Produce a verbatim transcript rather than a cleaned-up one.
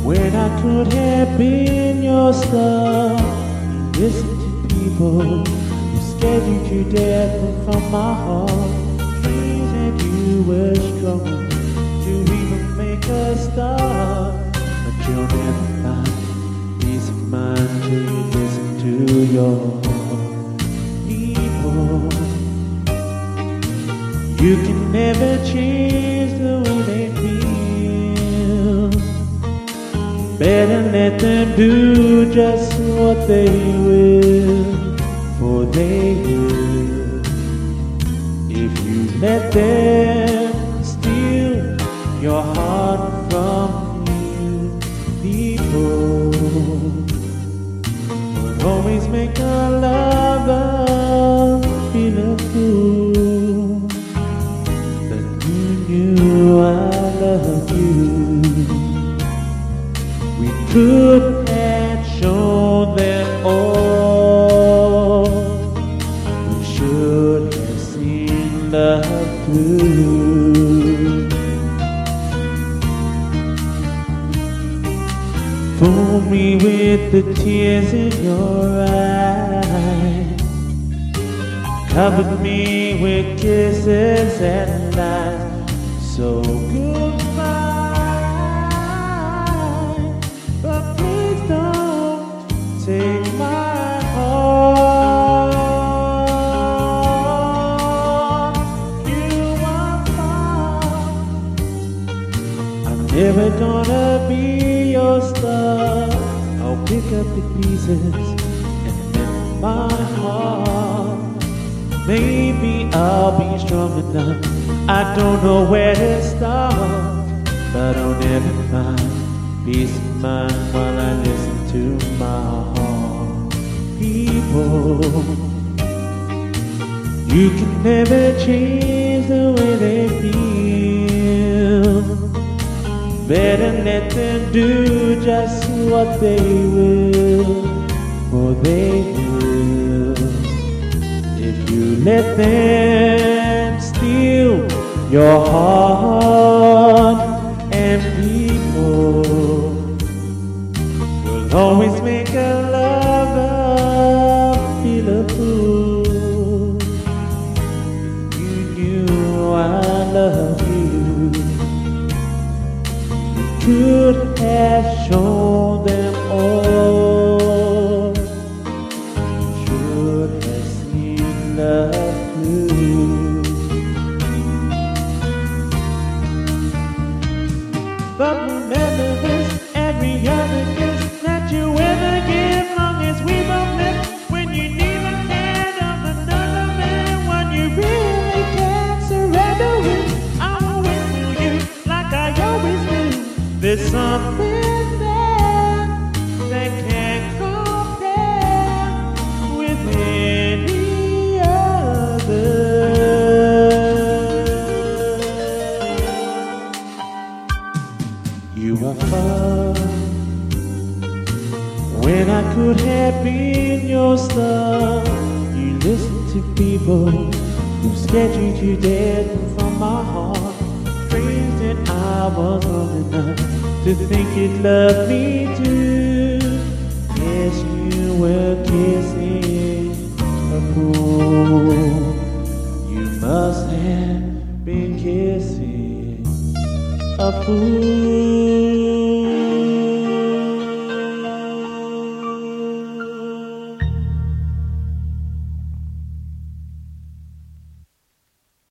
When I could have been your star, you listened to people who scared you to death. And from my heart, dreams that you were strong to even make a start. But you'll never find peace of mind till you listen to your people. You can never change the way they feel. Better let them do just what they will, for they will. If you let them steal your heart from you, people will always make a lover feel a fool. But you knew I loved you. We could have shown them all. We should have seen love through. Fool me with the tears in your eyes, covered me with kisses and lies. So goodbye. Take my heart, you are fine. I'm never gonna be your star. I'll pick up the pieces and mend my heart. Maybe I'll be strong enough, I don't know where to start. But I'll never find peace of mind while I listen to my heart. People, you can never change the way they feel. Better let them do just what they will, for they will. If you let them steal your heart, and people will always make a lover feel a fool. You knew I loved you. You could have shown them all. You should have seen love through. But remember this, every other kiss that you ever give, long as we both live. When you need the hand of another man, when you really can't surrender with, I will wait for you like I always do. There's something there that can't compare with any other. You are far when I could have been your star. You listened to people who scared you to death. And from my heart, dreams that I was old enough to think you'd love me too. Yes, you were kissing a fool. You must have been kissing a fool.